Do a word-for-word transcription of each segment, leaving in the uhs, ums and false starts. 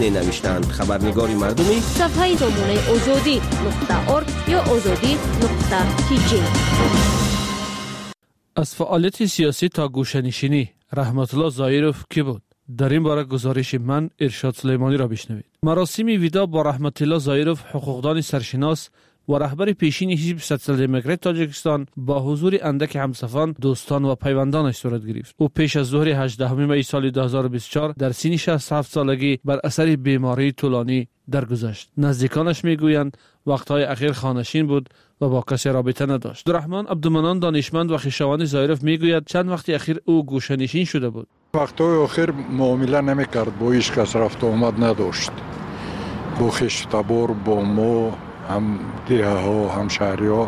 نوشتند خبرنگار مردمی صفحه زمانه آزادی نقطه ارگ یا آزادی نقطه تی جی. از فعالیت سیاسی تا گوشه‌نشینی رحمت الله ظاهرов کی بود؟ در این باره گزارش من ارشاد سلیمانی را بشنوید. مراسم ویدا با رحمت الله ظاهرov حقوقدان سرشناس و رهبر پیشین حزب سوسیال دموکرات تاجیکستان با حضور اندک همسفان، دوستان و پیوندانش صورت گرفت. او پیش از ظهر هجدهم می سال دو هزار و بیست و چهار در سن شصت و هفت سالگی بر اثر بیماری طولانی درگذشت. نزدیکانش میگویند وقتهای اخیر خانشین بود و با کسی رابطه نداشت. عبدالرحمن عبدالمنان دانشمند و خویشاوند ظاهرov میگوید چند وقت اخیر او گوشه‌نشین شده بود. وقتهای اخیر معامله نمیکرد، با هیچ کس رفت آمد نداشت. با خویش تبار، با ما هم دیه ها هم شهری ها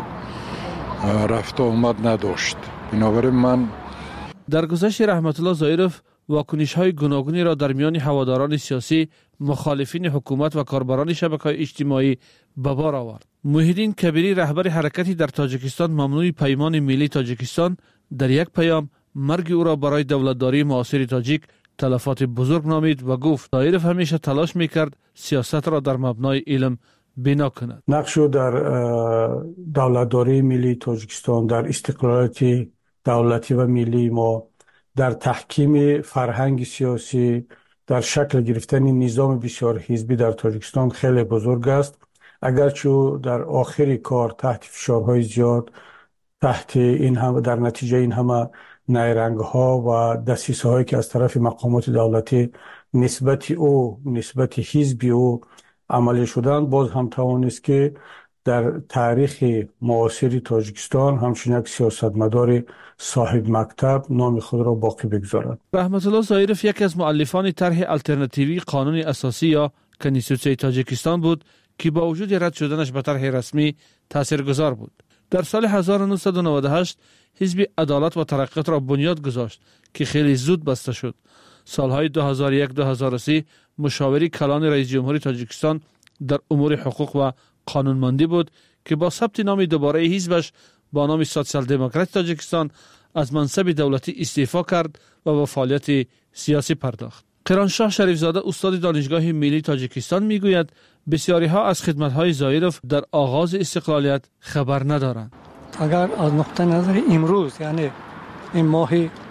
رفت آمد نداشت. بنابراین من در گذشت رحمت الله ظاهرov واکنش های گوناگونی را در میان هواداران سیاسی، مخالفین حکومت و کاربران شبکه‌های اجتماعی به بار آورد. محیدین کبیری رهبر حرکتی در تاجیکستان ممنوع پیمان ملی تاجیکستان در یک پیام مرگ او را برای دولتداری معاصر تاجیک تلفات بزرگ نامید و گفت ظاهرov همیشه تلاش میکرد سیاست را در مبنای علم بنا کند. نقش در دولتداری ملی تاجیکستان، در استقلالیت دولتی و ملی ما، در تحکیم فرهنگ سیاسی، در شکل گرفتن نظام بسیار حزبی در تاجیکستان خیلی بزرگ است. اگرچه در آخر کار تحت فشارهای زیاد، تحت این هم در نتیجه این همه نیرنگ ها و دسیسه هایی که از طرف مقامات دولتی نسبت او نسبت حزبی او عملی شدن، باز هم توانست که در تاریخ معاصر تاجیکستان همچنین یک سیاستمدار صاحب مکتب نام خود را باقی بگذارد. رحمت الله ظاهرov یکی از مؤلفان طرح الटरनेटिوی قانون اساسی یا کنستیتوسیون تاجیکستان بود که با وجود رد شدنش به طرح رسمی تاثیرگذار بود. در سال هزار و نهصد و نود و هشت حزب عدالت و ترقیات را بنیاد گذاشت که خیلی زود بسته شد. سالهای دو هزار و یک تا دو هزار و سه مشاوری کلان رئیس جمهوری تاجیکستان در امور حقوق و قانونمندی بود که با ثبت نام دوباره حزبش با نام سوسیال دموکرات تاجیکستان از منصب دولتی استعفا کرد و به فعالیت سیاسی پرداخت. قرانشاه شریف زاده استاد دانشگاه ملی تاجیکستان میگوید بسیاری ها از خدمت‌های ظاهرov در آغاز استقلالیت خبر ندارند. اگر از نقطه نظر امروز، یعنی این ماه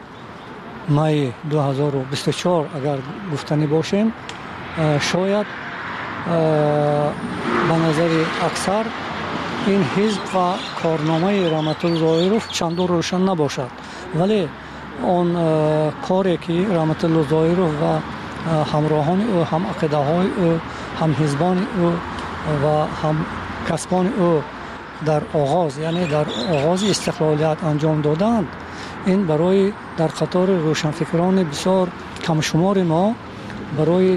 مای دو هزار و بیست و چهار اگر گفتنی باشیم، شاید به نظر اکثر این حزب و کارنامه رحمت الله ظاهرov چندان روشن نباشد، ولی آن کاری که رحمت الله ظاهرov و همراهان او، هم عقیده های او، هم حزبان او و هم کسبان او در آغاز، یعنی در آغاز استقلالیت انجام دادند، این برای در قطار روشنفکران بسیار کم شمار ما برای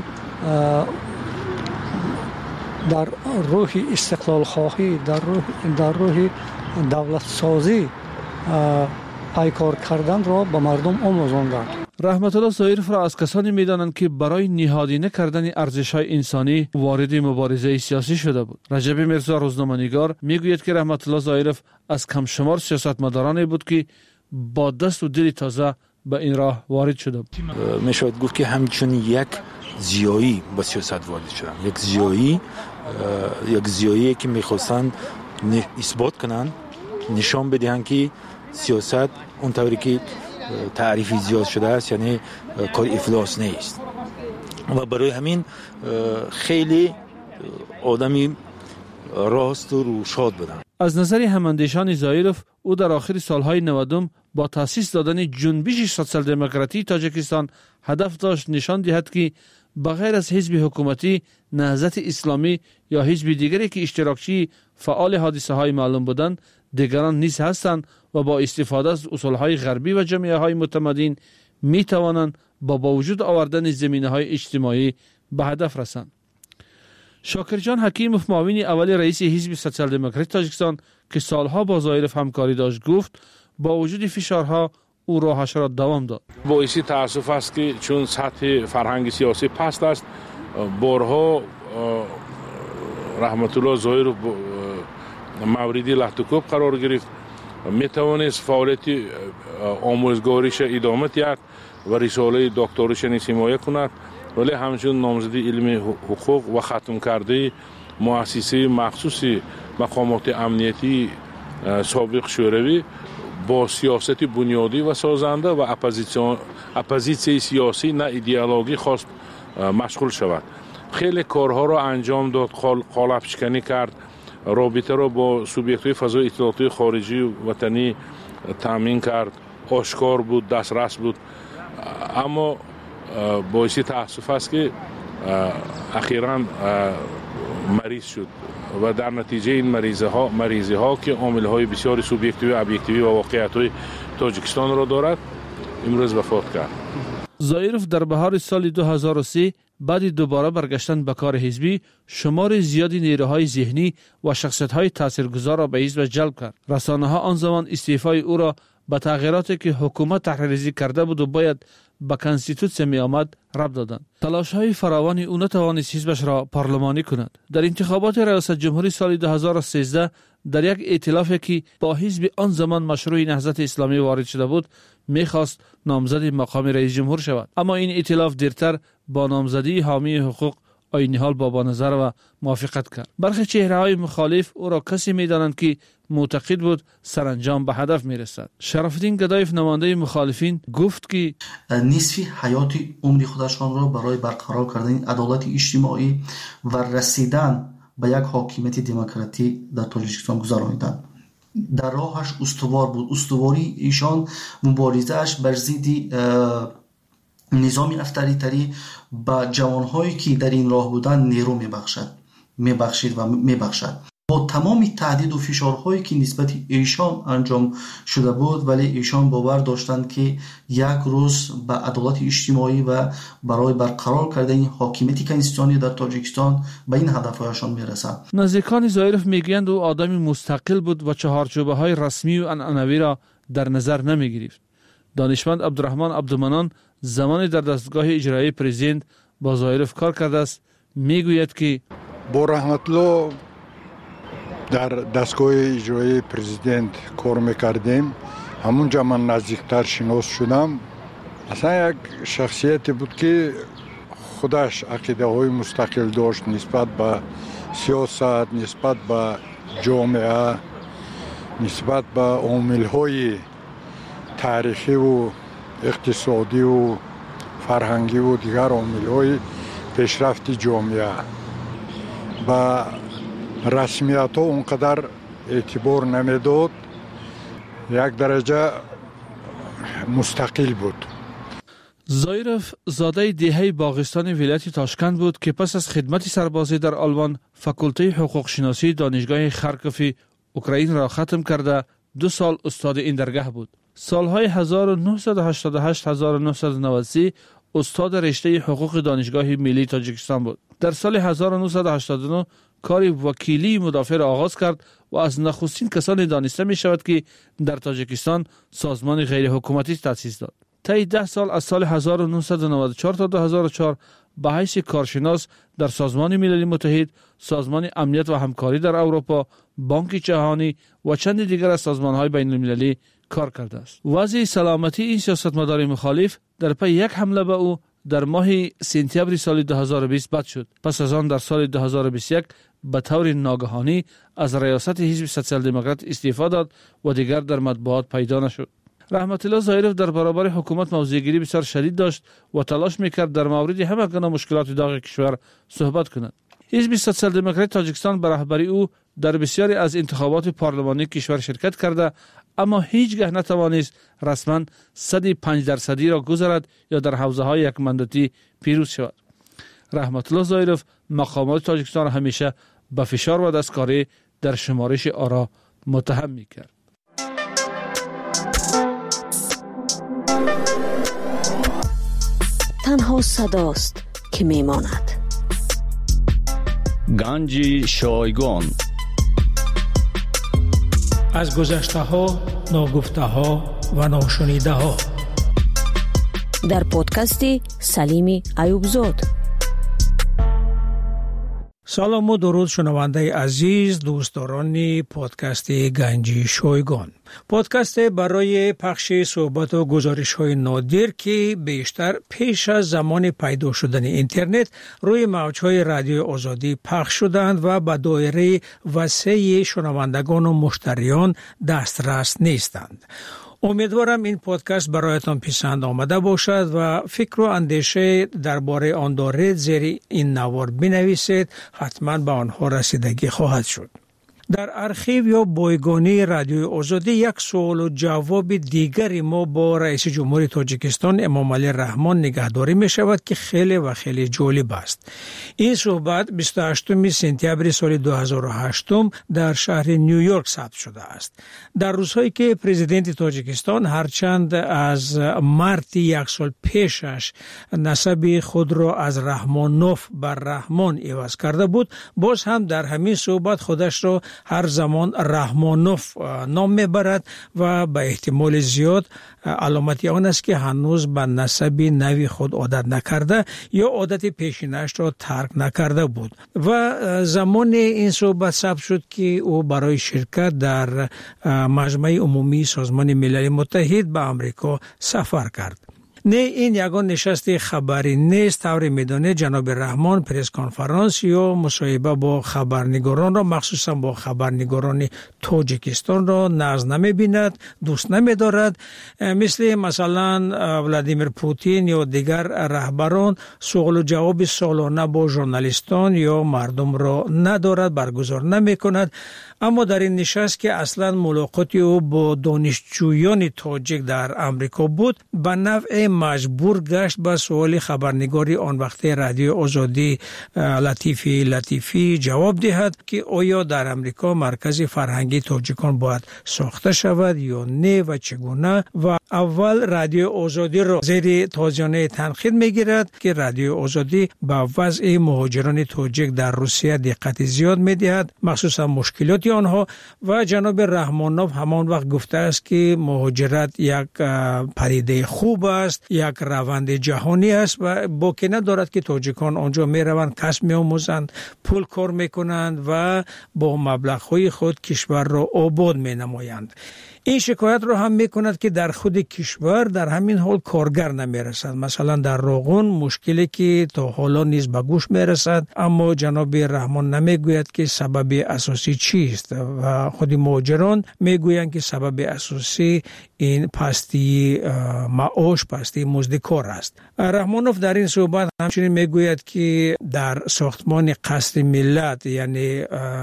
در روح استقلال خواهی، در روح در روح دولت سازی پیکار کردن را به مردم آموزاندند. رحمت الله ظاهرov را از کسانی می‌دانند که برای نهادینه کردن ارزش‌های انسانی وارد مبارزه سیاسی شده بود. رجب میرزا روزنامه‌نگار میگوید که رحمت الله ظاهرov از کم شمار سیاستمدارانی بود که با دست و دل تازه به این راه وارد شده بود. میشود گفت که همچون یک زیایی با سیاست وارد شدن، یک زیایی یک زیایی که میخواستند اثبات کنند، نشان بدهند که سیاست اون طوری که تعریفی زیاد شده است، یعنی کار افلاس نیست، و برای همین خیلی آدمی راست و روشاد بودند. از نظر هماندیشان ظاهرov او در آخر سالهای نودم با تأسیس دادن جنبش سوسیال دموکراتی تاجیکستان هدف داشت نشان دهد که بغیر از حزب حکومتی، نهضت اسلامی یا حزب دیگری که اشتراکچی فعال حادثه های معلوم بودند، دیگران نیز هستند و با استفاده از اصول های غربی و جامعه های متمدن می توانند با با وجود آوردن زمینه های اجتماعی به هدف رسند. شاکرجان حکیموف معاون اول رئیس حزب سوسیال دموکرات تاجیکستان که سالها با ظاهرov همکاری داشت گفت با وجود فشارها او راهش را دوام داد. باعث تاسف است که چون سطح فرهنگ سیاسی پست است، بارها رحمت الله ظاهرov موردی لحتکوب قرار گرفت، می توانست فعالیت آموزگاریش ادامه دهد و رساله دکترش نیز حمایت کند ولی همچنین نامزدی علمی حقوق و ختم کرده مؤسسه مخصوصی مقامات امنیتی سابق شوروی با سیاست بنیادی و سازنده و اپوزیسیون اپوزیسیون سیاسی نه ایدئولوژی خواست مشغول شود. خیلی کارها را انجام داد، قالب شکنی کرد، رابطه را با سوبیکت‌های فضای اطلاعاتی خارجی وطنی تامین کرد، آشکار بود، دسترس بود. اما باعث تأسف است که اخیراً مریض شد و در نتیجه این مریضه ها مریضی ها که عامل های بسیار سوبیکتیوی و ابجکتیوی و واقعیت های تاجیکستان را دارد امروز وفات کرد. زایروف در بهار سال دو هزار و سه بعد دوباره برگشتن به کار حزبی شمار زیادی نیروهای ذهنی و شخصیت‌های تاثیرگذار را به حزب جلب کرد. رسانه‌ها آن زمان استعفای او را به تغییراتی که حکومت تحریزی کرده بود و باید به کانستیتوسیون می آمد ربط دادند. تلاش‌های فراوانی او نتوانست حزبش را پارلمانی کند. در انتخابات ریاست جمهوری سال دو هزار و سیزده در یک ائتلافی که با حزب آن زمان مشروع نهضت اسلامی وارد شده بود می‌خواست نامزد مقام رئیس جمهور شود، اما این ائتلاف دیرتر با نامزدی حامی حقوق آینی‌حال بابا نظر و موافقت کرد. برخی چهره‌های مخالف او را کسی می‌دانند که معتقد بود سرانجام به هدف می‌رسد. شرف‌الدین گدایف نماینده مخالفین گفت که نصف حیات عمر خودشان را برای برقرار کردن عدالت اجتماعی و رسیدن به یک حاکمیت دموکراتی در تاجیکستان گذراندند. در راهش استوار بود. استواری ایشان مبارزه‌اش بر ضد نظام افراطی با جوانهایی که در این راه بودند نیرو میبخشد میبخشید و میبخشد. با تمام تهدید و فشارهایی که نسبت ایشان انجام شده بود، ولی ایشان باور داشتند که یک روز به عدالت اجتماعی و برای برقرار کردن حاکمیت کنستیتوسیونی در تاجیکستان به این هدفهایشان میرسند. نزدیکان زایروف میگویند او آدمی مستقل بود و چهارچوبه‌های رسمی و عنعنوی را در نظر نمیگرفت. دانشمند عبدالرحمن عبدالمنان زمانی در دستگاه اجرایی پرزیدنت با زایروف کار کرده است. میگوید که با رحمت الله در دستگاه اجرایی پرزیدنت کار میکردیم. همونجا من نزدیکتر شناس شدم. اصلا یک شخصیتی بود که خودش عقیده های مستقل داشت نسبت به سیاست، نسبت به جامعه، نسبت به عامل های تاریخی و اقتصادی و فرهنگی و دیگر عامل های پیشرفت جامعه. با رسمیت ها اونقدر اعتبار نمیداد، یک درجه مستقل بود. زایروف زاده دهه باغستان ولایت تاشکند بود که پس از خدمت سربازی در آلمان فاکولته حقوق شناسی دانشگاه خارکوف اوکراین را ختم کرده دو سال استاد این درگاه بود. سالهای هزار و نهصد و هشتاد و هشت تا هزار و نهصد و نود و سه استاد رشته حقوق دانشگاه ملی تاجیکستان بود. در سال هزار و نهصد و هشتاد و نه کار وکیلی مدافع را آغاز کرد و از نخستین کسانی دانسته می شود که در تاجیکستان سازمان غیر حکومتی تأسیس داد. طی ده سال از سال هزار و نهصد و نود و چهار تا دو هزار و چهار به حیث کارشناس در سازمان ملل متحد، سازمان امنیت و همکاری در اروپا، بانک جهانی و چند دیگر از سازمان‌های بین‌المللی کار کرده است. وضع سلامتی این سیاستمدار مخالف در پی یک حمله به او در ماه سپتامبر سال دو هزار و بیست بد شد. پس از آن در سال دو هزار و بیست و یک به طور ناگهانی از ریاست حزب سوسیال دموکرات استعفا داد و دیگر در مطبوعات پیدا نشد. رحمت الله زایروف در برابر حکومت موضع‌گیری بسیار شدید داشت و تلاش میکرد در مورد همه گونه مشکلات داغ کشور صحبت کند. حزب سوسیال دموکرات تاجیکستان به رهبری او در بسیاری از انتخابات پارلمانی کشور شرکت کرده، اما هیچگاه نتوانست رسما صد و پنج درصدی را گذرد یا در حوزه‌های یک مانداتی پیروز شود. رحمت الله زایروف مقامات تاجیکستان را همیشه به فشار و دستکاری در شمارش آرا متهم میکرد. تنها صداست که میماند. گنج شایگان از گذشته ها، ناگفته ها و ناشنیده ها در پادکست سلیم ایوبزاد. سلام و درود شنونده عزیز دوستداران پادکست گنجی شایگان. پادکست برای پخش صحبت و گزارش های نادر که بیشتر پیش از زمان پیدا شدن اینترنت روی موجهای رادیو آزادی پخش شدند و به دایره وسیع شنوندگان و مشتریان دسترس نیستند. امیدوارم این پادکست برایتان پسند آمده باشد و فکر و اندیشه درباره آن دارید زیر این نوار بنویسید، حتما به آنها رسیدگی خواهد شد. در ارشیو یا بایگانی رادیو آزادی یک سوال و جواب دیگری ما با رئیس جمهوری تاجیکستان امام علی رحمان نگهداری می شود که خیلی و خیلی جالب است. این صحبت بیست و هشتم سپتامبر سال دو هزار و هشت در شهر نیویورک ثبت شده است. در روزهایی که پرزیدنت تاجیکستان هرچند از مارت یک سال پیشش نسب خود را از رحمانوف بر رحمان عوض کرده بود، باز هم در همین صحبت خودش را هر زمان رحمانوف نام میبرد و به احتمال زیاد علامتی آن است که هنوز به نسب نوی خود عادت نکرده یا عادت پیشینش را ترک نکرده بود و زمان این صحبت ثبت شد که او برای شرکت در مجمع عمومی سازمان ملل متحد به آمریکا سفر کرد. نه این یگان نشست خبری نیست. طور میدانه جناب رحمان پرس کنفرانس یا مصاحبه با خبرنگاران را، مخصوصا با خبرنگاران تاجیکستان را ناز نمی بیند، دوست نمی دارد. مثل مثلا ولادیمیر پوتین یا دیگر رهبران سوال و جواب سالانه با ژورنالیستان یا مردم را ندارد، برگزار نمی کند. اما در این نشست که اصلا ملاقاتی او با دانشجویان تاجیک در امریکا بود، به نوع مجبور گشت به سوال خبرنگاری آن وقت رادیو آزادی لطیفی لطیفی جواب دهد که آیا در امریکا مرکز فرهنگی تاجیکان باید ساخته شود یا نه و چگونه. و اول رادیو آزادی را زیر تازیانه تنقید میگیرد که رادیو آزادی به وضع مهاجران تاجیک در روسیه دقت زیاد میدهد، مخصوصا مشکلات آنها. و جناب رحمانوف همان وقت گفته است که مهاجرت یک پدیده خوب است، یک روند جهانی است و باکی ندارد که تاجیکان آنجا می روند، کسب می آموزند، پول کار می کنند و با مبلغ های خود کشور را آباد می نمایند. این شکایت را هم می کند که در خود کشور در همین حال کارگر نمی رسد. مثلا در راغون مشکلی که تا حالا نیز به گوش می رسد، اما جناب رحمان نمی گوید که سبب اساسی چیست و خود مهاجران می گویند که سبب اساسی این پستی معاش، پستی مزد کار است. رحمانوف در این صحبت همچنین می گوید که در ساختمان قصر ملت یعنی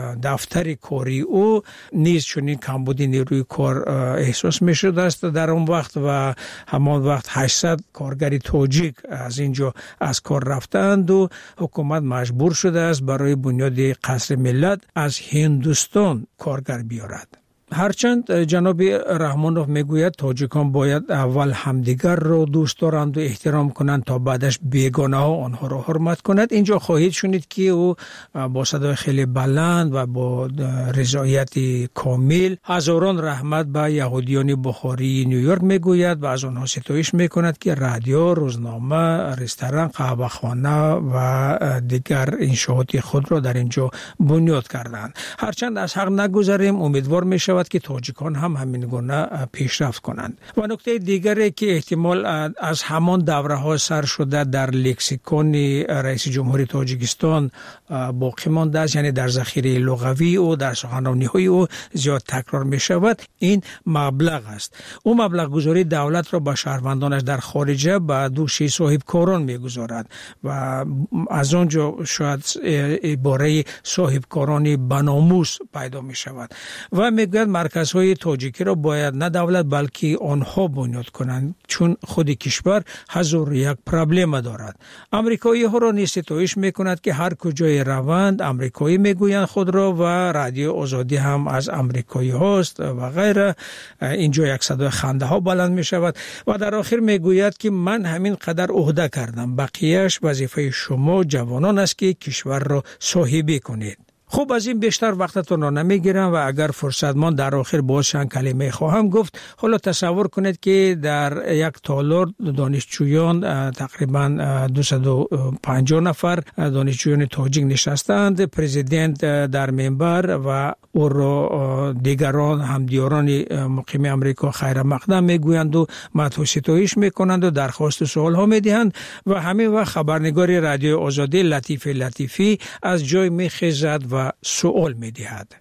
دفتر کاری او نیز چنین کمبودی نیروی کار احساس می شده است در اون وقت و همان وقت هشتصد کارگر تاجیک از اینجا از کار رفتند و حکومت مجبور شده است برای بنیاد قصر ملت از هندوستان کارگر بیارد. هرچند جناب رحمانوف میگوید تاجیکان باید اول همدیگر را دوست دارند و احترام کنند تا بعدش بیگانه ها آنها را حرمت کند، اینجا خواهید شنید که او با صدای خیلی بلند و با رضایت کامل هزاران رحمت به یهودیان بخاری نیویورک میگوید و از آنها ستایش میکند که رادیو، روزنامه، رستوران، قهوه‌خانه و دیگر انشاءات خود را در اینجا بنیاد کردند. هرچند از حق نگذریم، امیدوار میشود که تاجیکان هم همین گونه پیشرفت کنند. و نکته دیگری که احتمال از همان دوره ها سر شده در لکسیکون رئیس جمهوری تاجیکستان باقی مانده است، یعنی در ذخیره لغوی او، در سخنرانی های او زیاد تکرار می شود، این مبلغ است. او مبلغ گذاری دولت را به شهروندانش در خارجه به دوش صاحب کاران می گذارد و از آنجا شاید عباره صاحب کاران بناموس پیدا می شود و می گوید مرکزهای تاجیکی را باید نه دولت بلکه آنها بنیاد کنند، چون خود کشور هزار و یک پرابلم دارد. امریکایی ها را نیز ستایش می کند که هر کجای روند امریکایی می گویند خود را و رادیو آزادی هم از امریکایی هاست و غیره. اینجا یک صدای خنده ها بلند می شود و در آخر می گوید که من همین قدر عهده کردم، بقیهش وظیفه شما جوانان است که کشور را صاحبی کنید. خوب، از این بیشتر وقتتون رو نمیگیرم و اگر فرصت ماند در آخر باز چند کلمه خواهم گفت. حالا تصور کنید که در یک تالار دانشجویان تقریبا دویست و پنجاه نفر دانشجویان تاجیک نشستند، پرزیدنت در منبر و او را دیگران همدیاران مقیم امریکا خیر مقدم میگویند و مدح ستایش میکنند و درخواست و سوال ها میدهند و همین وقت خبرنگار رادیو آزادی لطیف لطیفی از جای میخیزد و سوال میدهد.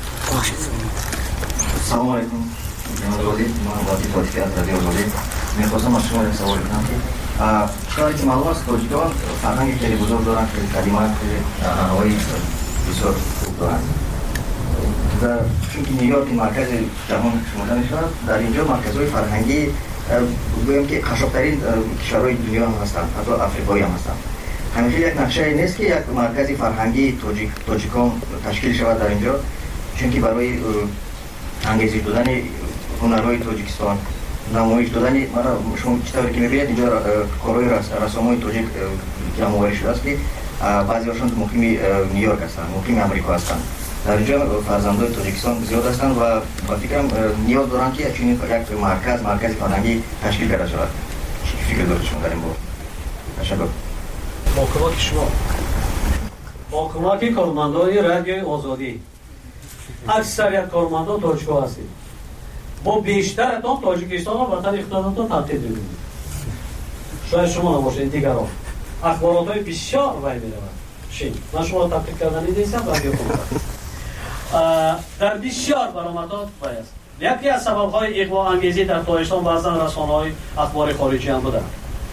سلام علیکم جناب ولی، من وادی فاطمی از رادیو آزادی میخواستم از شما یک سوال کنم که کاری که معلوم است تاجیکان فرهنگی خیلی بزرگ دارند، خیلی کلمات خیلی انواعی بسیار خوب دارند. در چونکه نیویورک مرکز جهان شمرده میشود، در اینجا مرکزهای فرهنگی گویم که قشنگترین کشورهای دنیا هم هستند، حتی افریقایی هم هستند. همیشه یک نقشه نیست که یک مرکز فرهنگی تاجیک تاجیکان تشکیل شود در اینجا، چونکه برای انگیزش دادن هنرهای تاجیکستان، نمایش دادن، مرا شما چطوری که میبینید اینجا کارهای رسامای تاجیک جمع‌آوری شده است که بعضی هاشون مقیم نیویورک هستند، مقیم امریکا هستند. در اینجا فرزندان تاجیکستان زیاد هستند و با فکرم نیاز دارند که چنین یک مرکز مرکز فرهنگی تشکیل کرده شود. چی فکر دارید شما در این باره؟ تشکر. با کمک شما، با کمک کارمندان رادیو آزادی، اکثریت کارمندان تاجیک‌ها هستید. ما بیشترتان تاجیکستان و وطن اقتصادتان تحقیق می‌کنیم. شاید شما نباشید، دیگران اخبارات‌های بسیار وای می‌رود. شین من شما تحقیق کردن نیستم، رادیو کنم. در بسیار برآمدات وای است. یکی از سبب‌های اغوا انگیزی در تاجیکستان بعضاً رسانه‌های اخبار خارجی هم بودند.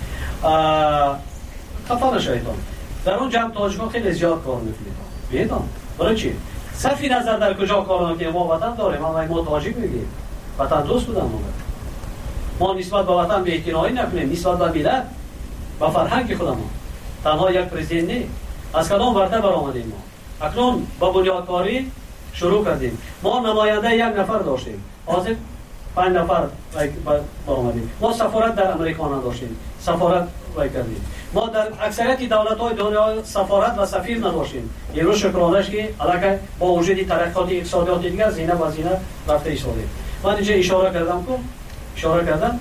خفا نشویدان. در اون جمع تاجیک‌ها خیلی زیاد کار می‌کنید. بیایید. برای چی؟ صرفی نظر در کجا کار می‌کنیم، ما وطن داریم، ما ما تاجیک میگیم. وطن دوست بودن ما. ما نسبت به وطن بی‌اعتنایی نکنیم، نسبت به ملت و فرهنگ خودمون. تنها یک پرزیدنت نه. از کدام ورته برآمدیم ما. اکنون با بنیادکاری شروع کردیم. ما نماینده یک نفر داشتیم. حاضر پنج نفر برآمدیم. ما سفارت در امریکا نداشتیم. سفارت وای کردیم. ما در اکثریت دولت‌های دنیا سفارت و سفیر نداشتیم. امروز شکرانش که علاقه با وجود ترقیات اقتصادیات دیگر زینه و زینه رفته ایستادیم. من اینجا اشاره کردم که اشاره کردم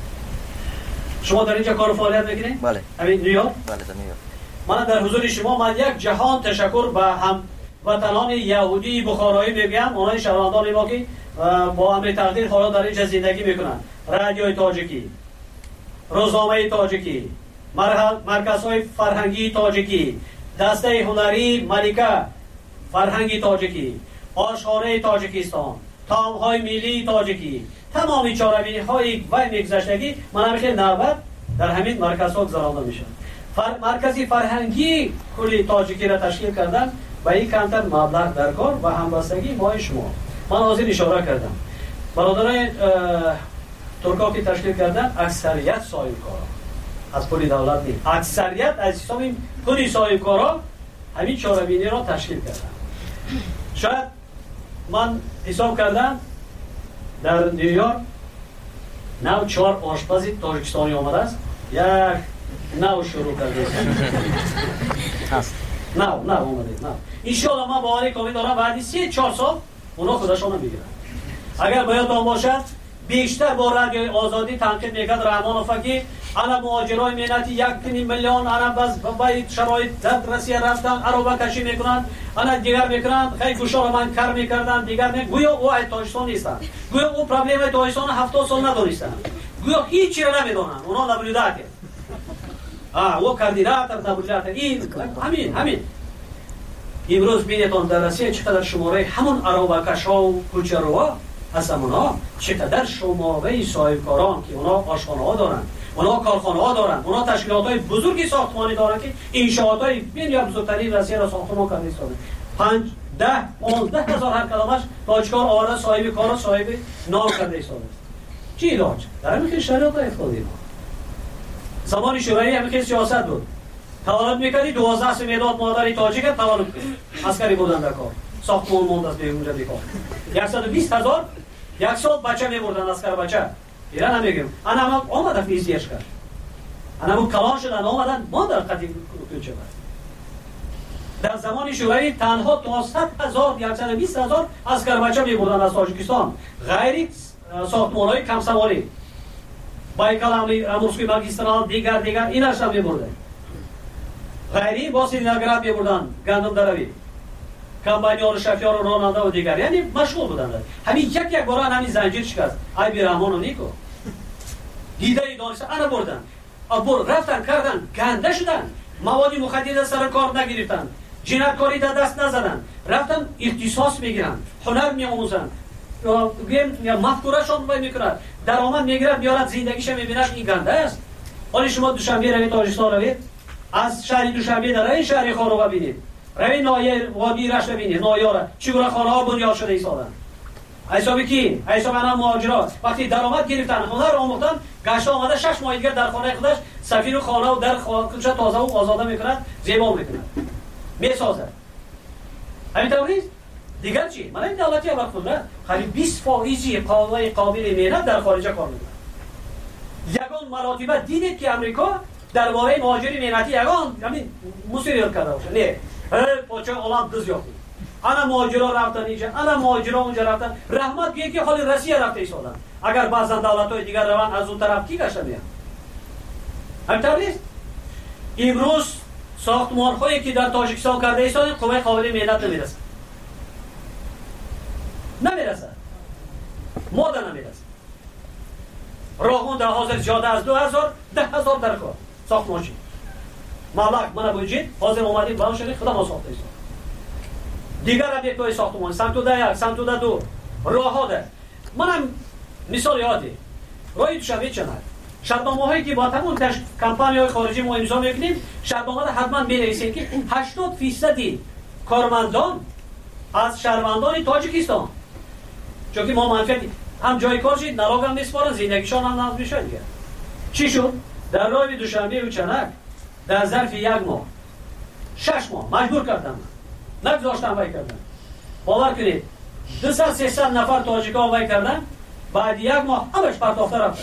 شما در اینجا کار و فعالیت می‌کنید؟ بله. همین نیویورک؟ بله، در نیویورک. من در حضور شما من یک جهان تشکر به هم وطنان یهودی بخارایی میگم، اونای شهروندان ما که با امر تقدیر حالا در اینجا زندگی میکنن. رادیوی تاجیکی، روزنامه تاجیکی، مرکزهای فرهنگی تاجیکی، دسته هنری ملکه فرهنگی تاجیکی، آشغاله تاجیکستان، طعم‌های ملی تاجیکی، تمام چاره‌بینی‌های وای میگذشتگی من همیشه نوبت در همین مرکزها گذرانده میشن. فر... مرکزی فرهنگی کلی تاجیکی را تشکیل کردن و این کمتر مبلغ در کار و همبستگی ما شما. من از این اشاره کردم. برادران ترکا که تشکیل کردن اکثریت صاحبکارا از پول دولت نیست. اکثریت از حساب این پول صاحبکارا همین چاره‌بینی را تشکیل کردن. شاید من حساب کردم در نیویورک نو چهار آشپزی تاجیکستانی آمده است. یک نو شروع کرده است. نو نو آمده نو. انشاءالله من باوری کامل دارم بعد سی چهار سال اونا خودشون میگیرن. اگر باید باشد بیشتر با رادیو آزادی تنقید میکرد رحمان افقی انا مهاجرای ملتی یک میلیون انا باز باید شرایط درد رسیه رفتن عربه کشی میکنن انا دیگر میکنن خیلی گوشا من کار میکردن دیگر نه گویا او تاجیکستان نیستن گویا او پرابلم تاجیکستان هفتاد سال ندونستن گویا هیچی را نمیدونن اونا نبودات آ او کاندیدات نبودات این همین همین امروز بینتون در روسیه چقدر شماره همون عربه کشا و کوچروا هستن اونا چقدر شماره صاحبکاران که اونا آشخانه ها دارن اونا کارخانه ها دارن اونا تشکیلات های بزرگی ساختمانی دارن که انشاءات های بین یا بزرگترین روسیه را ساختمان کرده ایستاده پنج ده پانزده هزار هر کلمش تاجیکان آورده صاحب کار صاحب نام کرده ایستاده چی علاج در همین شرایط افتادیم ما زمان شورایی همین سیاست بود تولد میکردی دوازده سه مداد مادری تاجیک تولد عسکری بودن در کار ساختمان موند از بیرون جدی کار صد و بیست هزار یک سال بچه میبردن اسکر بچه ایران نمیگم انا هم آمدن فیزیش کرد انا هم کلان شدن آمدن ما در قدیم کوچه برد در زمان شوروی تنها تا صد هزار صد و بیست هزار اسکر بچه می‌بردن از تاجیکستان، غیر ساختمان‌های کم سواری بایکال امورسکوی ماگیسترال دیگر دیگر ایناش هم می‌بردن. غیری با سرینگراد می‌بردن گندم دروی کمپانی‌ها شفیار و راننده و دیگر، یعنی مشغول بودن. همین یک یک بار همین زنجیر شکست. ای بیرحمان و نیکو دیده ای دانسته انا بردن، ابر رفتن کردن گنده شدن، مواد مخدر سر کار نگرفتن، جنایتکاری در دست نزدن، رفتن اختصاص میگیرن، هنر میآموزن، یا مفکورهشون رو میکنن، درآمد میگیرن، میارن زندگیش میبینن این گنده است. حالا شما دوشنبه روید تاجیکستان روید، از شهر دوشنبه در این شهر خارو ببینید، روید نایه وادی رشت ببینید، نایاره چگونه خانه ها بنیاد شده ایستادن. حسابی کی؟ حساب انا مهاجرات وقتی درآمد گرفتن، هنر آموختن، گشت آمده شش ماه دیگر در خانه خودش سفیر و خانه و در خودش تازه و آزاده میکند، زیبا میکند، میسازد. همین طوریه دیگر چی؟ من این دولتی ابر خود را خالی بیست فائزی قابل قابل مهنت در خارج کار میکنه. یگان مراتبه دیدید که امریکا درباره مهاجری مهنتی یگان همین مسئولیت کرده باشه. نه پاچه اولاد دز یافت. انا مهاجرا رفتن اینجا، انا مهاجرا اونجا رفتن. رحمت بیه که حال روسیه رفته ایستادن. اگر بعضا دولت‌های دیگر روان از اون طرف کی گشته میان؟ همینطور نیست؟ امروز ساختمان‌هایی که در تاجیکستان کرده ایستادن قوه قابل مهنت نمیرسه. نمیرسه. ماده نمیرسه. راهون در حاضر زیاده از دو هزار ده هزار در کار ساختمانچی. مالک من بوجید حاضر اومدیم بلند شدیم خدا ما ساخته ایستاد. دیگر هم یک توی ساختمان سمت ده یک سمت ده دو راه ها ده. منم مثال یادی راهی دوشنبه چند شرطنامه هایی که با تمام کمپانی های خارجی ما امضا میکنیم، شرطنامه را حتما بنویسیم که هشتاد فیصدی کارمندان از شهروندان تاجیکستان، چون که ما منفعت هم جای کار شد نراغ هم میسپارن، زندگیشان هم نظم میشه دیگه. چی شد؟ در راه دوشنبه و چنک در ظرف یک ماه شش ماه مجبور کردم نگذاشتم وای کردن. باور کنید دویست سیصد نفر تاجیکا وای کردن، بعد یک ماه همش پرتافته رفتن.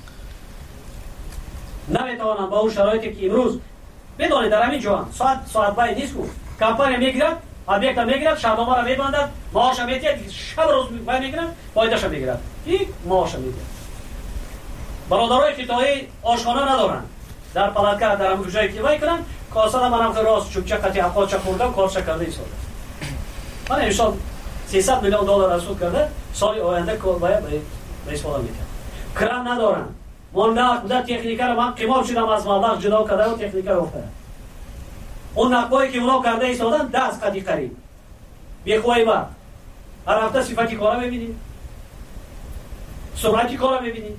نمیتوانم با اون شرایطی که امروز بدونید در همین جهان ساعت ساعت باید نیست کو کمپانی میگیرد، ابیکت میگیرد، شبنامه را میبندد، معاش میگیرد، شب روز باید میگیرد، بایدش میگیرد، این معاش میگیرد. برادرای خطایی آشخانه ندارن، در پلاتکا در همون جایی که وای کنن کاسه منم که راست چوبچه قطعی افقاچه خوردم کارش کرده ایستاده. من امسال سیصد میلیون دلار رسود کرده، سال آینده کار باید به استفاده میکنه. کرم ندارن. مونده بوده تکنیکه رو من قیمت شدم از مبلغ جدا کرده و تکنیکه رو افتاده. اون نقبایی که اونا کرده ایستادن دست قدی قریب. بیخوایی با. هر هفته صفتی کارا میبینید. سرعتی کارا میبینید.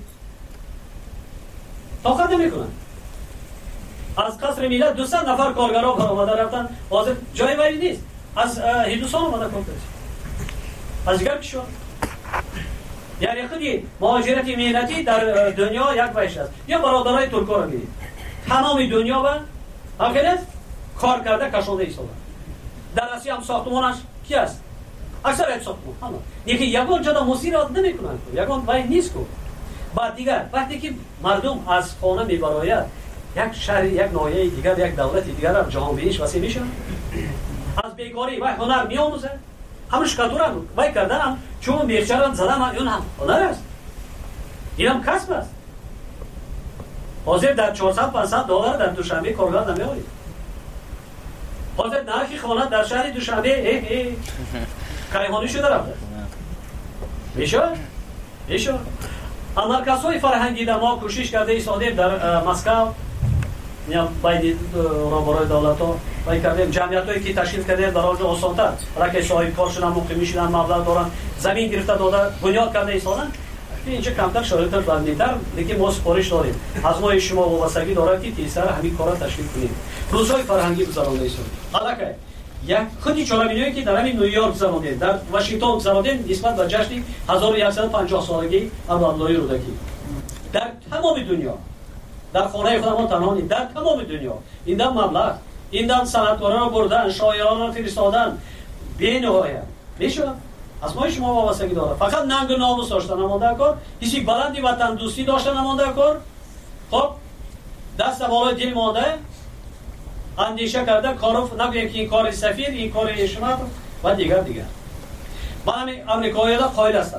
طاقت نمیکنن. از قصر ملت دویست نفر کارگرها برآمده رفتن، حاضر جای وری نیست. از هندوستان اومده کار کرد. از دیگر کشور. یعنی خودی مهاجرت مهنتی در دنیا یک وجه است. یا برادرای ترکا رو می‌بینید. تمام دنیا با همکنه کار کرده کشانده ایستادن. در آسیا هم ساختمانش کی است؟ اکثر یک ساختمان. همه. یکی یگان جدا مسیرات نمی‌کنن. یگان وای نیست کو. بعد دیگر وقتی که مردم از خانه میبراید یک شهر یک ناحیه دیگر یک دولت دیگر هم جهان بینیش وسیع میشه. از بیکاری و هنر میآموزه. همش کاتورن وای کردن هم چون بیچاره‌ام زدن اون هم هنر است. این هم کسب است. حاضر در چهارصد پانصد دلار در دوشنبه کارگر نمیآورید. حاضر نرخ خانه در شهر دوشنبه ای ای کایهانی شده رفته. میشه؟ میشه. مرکزهای فرهنگی در ما کوشش کرده ایستادیم در مسکو یا باید راهبرای دولت ها باید کردیم جمعیت هایی که تشکیل کرده در آنجا آسان‌تر برای که صاحب کار شدن مقیم شدن مبلغ دارن زمین گرفته داده بنیاد کرده ایستادن اینجا کمتر شرایط بندی‌تر لیکن ما سپارش داریم از ما شما وابستگی داره که تیزتر همین کارا تشکیل کنیم روزهای فرهنگی گذرانده ایستادیم البته یک خودی چالمینایی که در همین نیویورک گذراندیم در واشنگتن گذراندیم نسبت به جشن هزار و صد و پنجاه سالگی عبدالله رودکی در تمام دنیا در خانه خودمان تنها نیست در تمام دنیا این دم مبلغ این دم صنعتکاران را بردن شاعران را فرستادن بی نهایت میشه از ما شما وابستگی داره فقط ننگ و ناموس داشتن نمانده کار هیچ بلندی وطن دوستی داشتن نمانده کار خب دست بالای دل مانده اندیشه کرده کارو نگویم که این کار سفیر، این کار اشمت و دیگر دیگر. من همین امریکایی ها قائل هستم،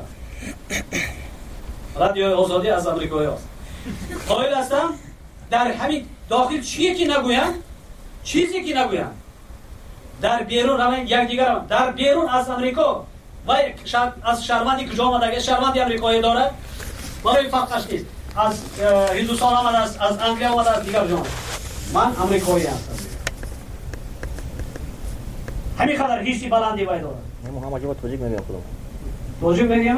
رادیوی آزادی از امریکایی هست قائل هستم در همین داخل چیه که نگویم، چیزی که نگویم در بیرون همین یک دیگر هم در بیرون از امریکا و از شرمندی کجا آمده، شرمندی امریکایی داره برای فرقش نیست، از هندوستان آمده است، از انگلیس آمده است، دیگر جان من امریکایی هستم. همین خاطر حسی بلندی باید داره. من هم اجازه توجیه میگم خودم. توجیه میگم؟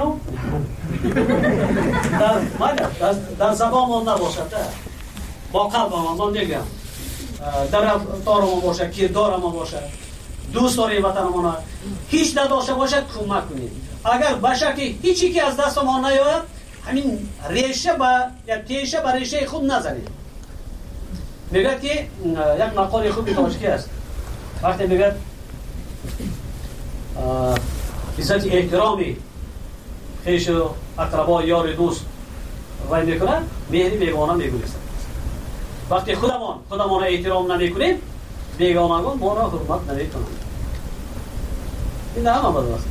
در من در در زبانم نباشد، با قلبم من میگم. در رفتارم باشه، کردارم باشه، دوست داری وطنمون، هیچ نداشته باشد کمک کنید. اگر باشه که هیچی که از دست ما نیاید، همین ریشه با یا تیشه بر ریشه خود نزنید. میگه که یک مقاله خوبی تاجیکی است. وقتی میگه عزت احترامی خیش اقربا یار دوست وای میکنن، مهری بیگانه میگویست. وقتی خودمان خودمان احترام نمیکنیم، بیگانگان ما را حرمت نمیکنند. این همه بدون است.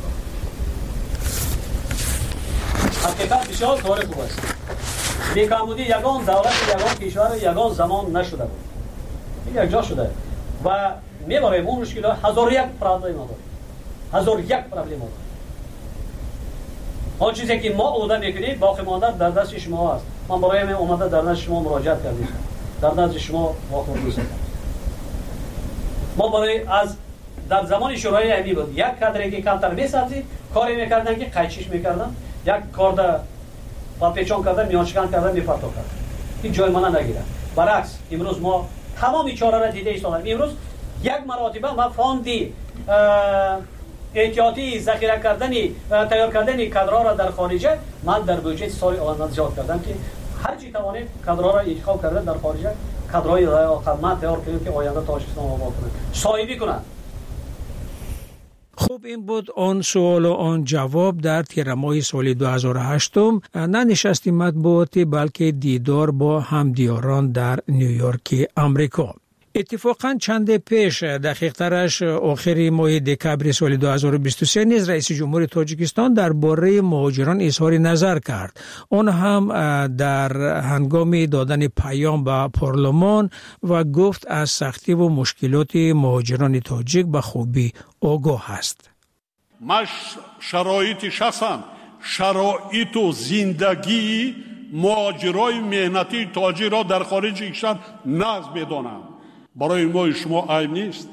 حقیقت بسیار کار خوب است. بیکامودی یگان دولت، یگان کشور، یگان زمان نشده بود. این یک جا شده و میبریم اون مشکلات. هزار یک پرابلم داریم، هزار یک پرابلم داریم. آن چیزی که ما اوده میکنیم باقی مانده در دست شما است. من برای من اومده در دست شما مراجعت کردیم، در دست شما واقع دوست دارم. ما برای از در زمان شورای امی بود یک کادری که کمتر میسازید کاری میکردن که قیچیش میکردن، یک کارد پاپیچون کردن، میانشکن کردن، میپرتو کردن. این جای من نگیره. برعکس امروز ما تمام چاره را دیده ایستادیم. امروز یک مراتبه ما فاندی احتیاطی ذخیره کردنی تیار کردنی کادرها را در خارج من در بودجه سال آینده زیاد کردم که هر چی توانید کادرها را انتخاب کردن در خارج، کادرهای خدمت تیار کنیم که آینده تاجیکستان آباد کنند، صاحبی کنند. خب این بود آن سوال و آن جواب در تیر ماه سال دو هزار و هشت. نه نشست مطبوعاتی بلکه دیدار با همدیاران در نیویورک امریکا. اتفاقا چند پیش دقیق ترش آخر ماه دکبر سال دو هزار و بیست و سه نیز رئیس جمهور تاجیکستان درباره مهاجران اظهار نظر کرد. آن هم در هنگام دادن پیام به پارلمان و گفت از سختی و مشکلات مهاجران تاجیک به خوبی آگاه است. مش شرایط شخصا شرایط و زندگی مهاجرای مهنتی تاجیک را در خارج کشور نقض بدانم. برای ما شما عیب نیست.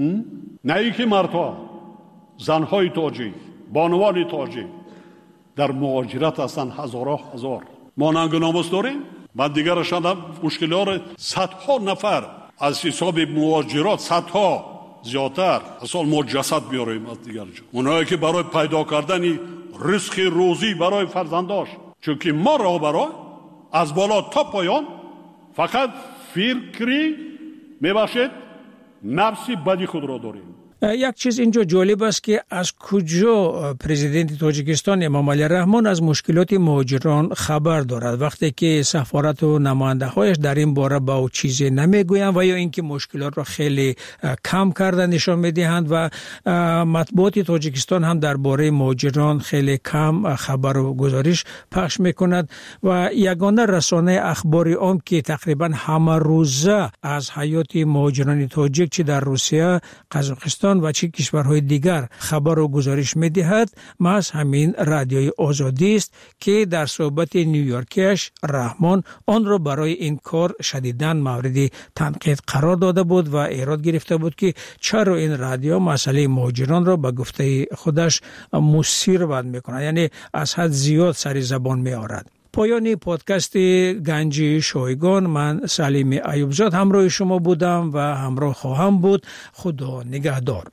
نه ای که مردها، زنهای تاجیک، بانوان تاجیک در مهاجرت هستند هزارها هزار. ما ننگ و ناموس داریم. من دیگر شدم مشکلات صدها نفر از حساب مهاجرات، صدها زیادتر اصلا ما جسد بیاریم از دیگر جا. اونایی که برای پیدا کردن رزق روزی برای فرزنداش، چون که ما را برای از بالا تا پایان فقط فکری میباشد نفسی بدی خود را داریم. یک چیز اینجا جالب است که از کجا پرزیدنت تاجیکستان امام علی رحمان از مشکلات مهاجران خبر دارد وقتی که سفارت و نماینده هایش در این باره با او چیزی نمیگویند و یا اینکه مشکلات را خیلی کم کردن نشان میدهند و مطبوعات تاجیکستان هم درباره مهاجران خیلی کم خبر و گزارش پخش میکند و یگانه رسانه اخبار عام که تقریبا همه روزه از حیات مهاجران تاجیک چه در روسیه، قزاقستان و چه کشورهای دیگر خبر و گزارش می‌دهد، محض همین رادیوی آزادی است که در صحبت نیویورکیش رحمان آن را برای این کار شدیداً مورد تنقید قرار داده بود و ایراد گرفته بود که چرا این رادیو مسئله مهاجران را به گفته خودش مثیر بند می‌کند، یعنی از حد زیاد سر زبان می‌آورد. پایان پادکست گنج شایگان، من سلیم ایوبزاد همراه شما بودم و همراه خواهم بود. خدا نگهدار.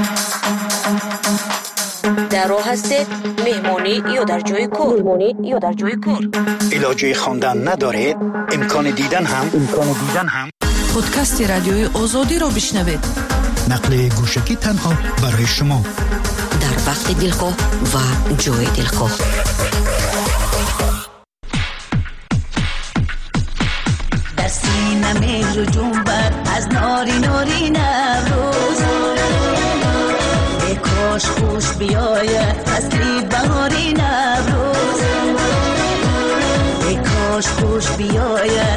در راه هستید مهمانی یا در جای کار؟ مهمانی یا در جای کار؟ علاجه خواندن ندارید؟ امکان دیدن هم؟ امکان دیدن هم؟ پادکست رادیوی آزادی را بشنوید. نقل گوشکی تنها برای شما در وقت دلخواه و جای دلخواه. در سینه می رجوم بر از ناری ناری نوروز ای کاش خوش بیاید فصلی بهاری نوروز ای کاش خوش بیاید